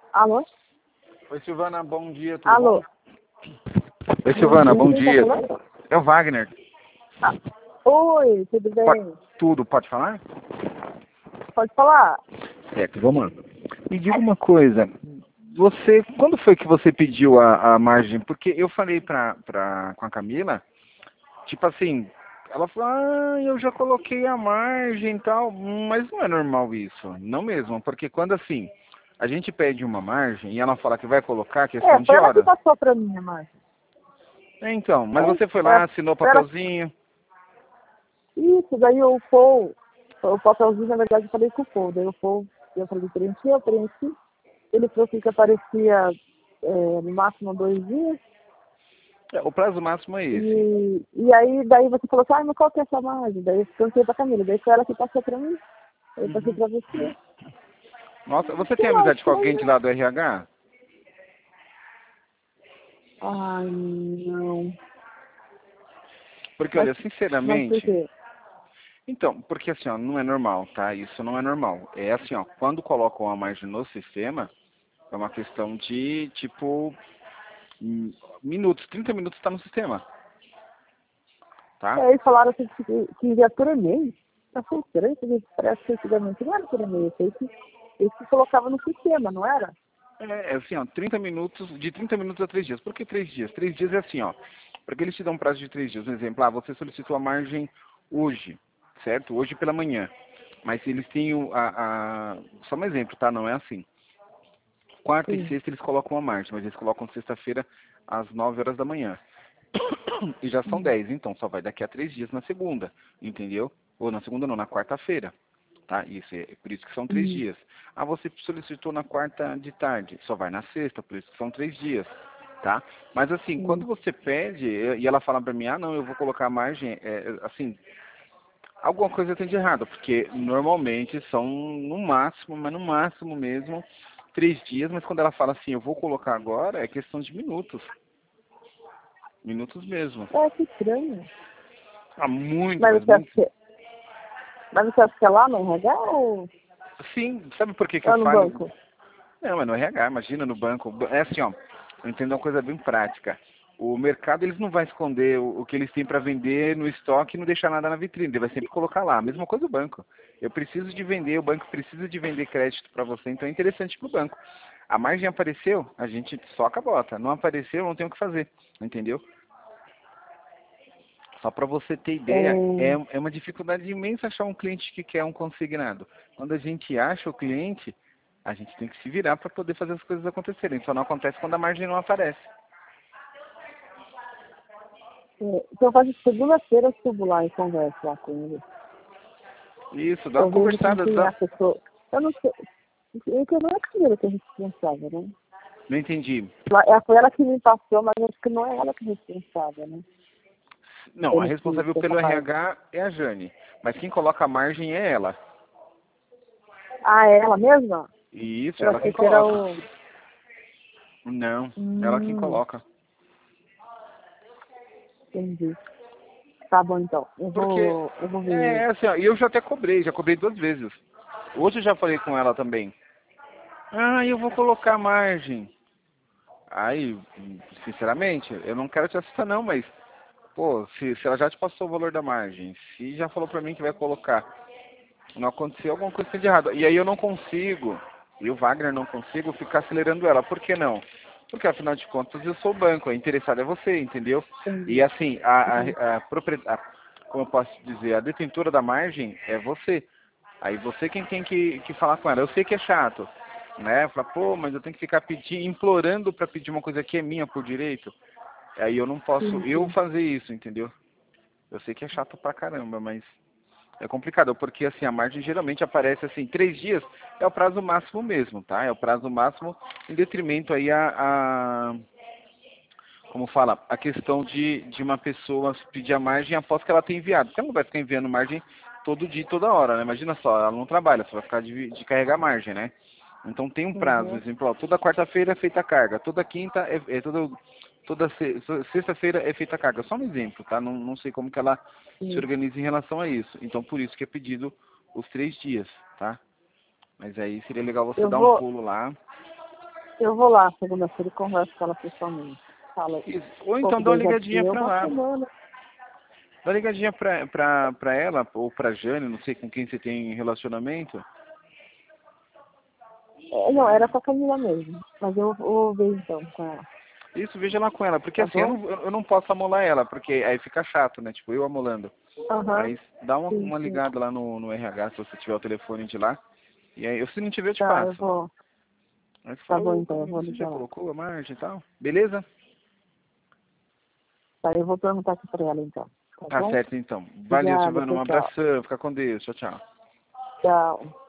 Alô? Oi, Silvana, bom dia, tudo Alô? bom? Oi, Silvana, bom Quem tá dia. falando? É o Wagner. Ah, oi, tudo bem? Tudo, pode falar? Pode falar? Certo, vamos lá. Me diga uma coisa. Você, quando foi que você pediu a margem? Porque eu falei com a Camila, tipo assim, ela falou, eu já coloquei a margem e tal, mas não é normal isso, não mesmo, porque quando assim, a gente pede uma margem e ela fala que vai colocar questão Foi de ela que horas. passou pra mim, Márcia. Então, mas você foi lá, assinou o Foi ela... papelzinho. Isso, daí o papelzinho, na verdade, eu falei com o Paul. Daí o Paul, eu falei, eu preenchi. Ele falou que aparecia no máximo 2 dias. O prazo máximo é esse. E aí, daí você falou assim, mas qual que é essa margem? Daí eu cantei pra Camila. Daí foi ela que passou pra mim. Eu passei pra você. Nossa, você tem Sei lá, amizade com alguém de estranho. lá do RH? Ai, não. Porque, Mas, olha, mas por sinceramente, quê? então, porque assim, ó, não é normal, tá? Isso não é normal. É assim, ó, quando colocam a margem no sistema, é uma questão de, tipo, minutos, 30 minutos está no sistema, tá? Eles falaram assim, que envia por e-mail. Achei estranho, porque parece que antigamente não era por e-mail. Eles que colocavam no sistema, não era? É assim, ó, 30 minutos, de 30 minutos a 3 dias. Por que 3 dias? 3 dias é assim, ó, porque eles te dão um prazo de 3 dias. Um exemplo, você solicitou a margem hoje, certo? Hoje pela manhã. Mas eles têm só um exemplo, tá? Não é assim. Quarta e Sim. sexta eles colocam a margem, mas eles colocam sexta-feira às 9 horas da manhã. E já são 10, então só vai daqui a 3 dias na segunda, entendeu? Ou na segunda não, na quarta-feira, tá? Isso é por isso que são 3 Uhum. dias. Você solicitou na quarta de tarde, só vai na sexta, por isso que são 3 dias, tá? Mas assim, quando Sim. você pede, e ela fala pra mim, não, eu vou colocar a margem, assim, alguma coisa tem de errado, porque normalmente são no máximo, mas no máximo mesmo, 3 dias, mas quando ela fala assim, eu vou colocar agora, é questão de minutos. Minutos mesmo. Que estranho. Muito, Mas mas você acha muito. que, mas você acha que é lá no RH ou Sim, sabe por que que eu é no falho? banco? Não, é no RH, imagina no banco. É assim, ó, eu entendo uma coisa bem prática. O mercado, eles não vai esconder o que eles têm para vender no estoque e não deixar nada na vitrine. Ele vai sempre colocar lá. A mesma coisa o banco. Eu preciso de vender, o banco precisa de vender crédito para você, então é interessante para o banco. A margem apareceu, a gente soca a bota. Não apareceu, não tem o que fazer. Entendeu? Só para você ter ideia, É, é uma dificuldade imensa achar um cliente que quer um consignado. Quando a gente acha o cliente, a gente tem que se virar para poder fazer as coisas acontecerem. Só não acontece quando a margem não aparece. então eu faço segunda-feira, eu subo lá e converso lá com ele. Isso, dá uma Eu vejo com conversada, quem é a pessoa. Eu não sei. Porque não é a primeira que é responsável, né? Não entendi. Foi ela que me passou, mas acho que não é ela que é responsável, né? Não, a Ele responsável que essa pelo parte. RH é a Jane, mas quem coloca a margem é ela. É ela mesma? E isso, Eu ela quem achei que era coloca. o. Não, ela quem coloca. Entendi. Tá bom então. Porque Eu vou é ver. assim, ó, e eu já até cobrei, já cobrei 2 vezes. Hoje eu já falei com ela também. Eu vou colocar a margem. Aí, sinceramente, eu não quero te assustar não, mas, pô, se ela já te passou o valor da margem, se já falou pra mim que vai colocar, não aconteceu alguma coisa de errado. E aí eu não consigo, e o Wagner não consigo ficar acelerando ela. Por que não? Porque afinal de contas eu sou o banco, a interessada é você, entendeu? E Entendi. assim, a propriedade, como eu posso dizer, a detentora da margem é você. Aí você quem tem que falar com ela. Eu sei que é chato, né? Fala, pô, mas eu tenho que ficar pedindo, implorando para pedir uma coisa que é minha por direito. Aí eu não posso Sim, eu sim. fazer isso, entendeu? Eu sei que é chato pra caramba, mas é complicado, porque assim, a margem geralmente aparece assim, 3 dias é o prazo máximo mesmo, tá? É o prazo máximo em detrimento aí como fala, a questão de uma pessoa pedir a margem após que ela tenha enviado. Porque ela não vai ficar enviando margem todo dia e toda hora, né? Imagina só, ela não trabalha, só vai ficar de carregar margem, né? Então tem um prazo, por Uhum. exemplo, ó, toda quarta-feira é feita a carga, toda quinta toda sexta-feira é feita a carga. Só um exemplo, tá? Não sei como que ela se Sim. organiza em relação a isso. Então por isso que é pedido os 3 dias, tá? Mas aí seria legal você Eu dar um vou. pulo lá. Eu vou lá segunda-feira e converso com ela pessoalmente. Fala, Isso. Ou pô, então dá uma já ligadinha deu pra uma lá. semana. Dá uma ligadinha pra ela, ou pra Jane, não sei com quem você tem relacionamento. Não, era com a Camila mesmo. Mas eu vou ver então com ela. Isso, veja lá com ela, porque Tá assim, bom? eu não posso amolar ela, porque aí fica chato, né? Tipo, eu amolando. Aham. Aí dá Sim, uma sim. ligada lá no RH, se você tiver o telefone de lá. E aí, se não tiver, eu te Tá, eu passo. vou. Aí você Tá fala, bom ô então, eu Camila, vou você já ligar lá. colocou a margem e tal? Beleza? Tá, eu vou perguntar aqui pra ela então. Tá Tá bom? certo então. Valeu, Obrigada, Silvano. Um tchau, tchau. abração. Fica com Deus. Tchau, tchau. Tchau.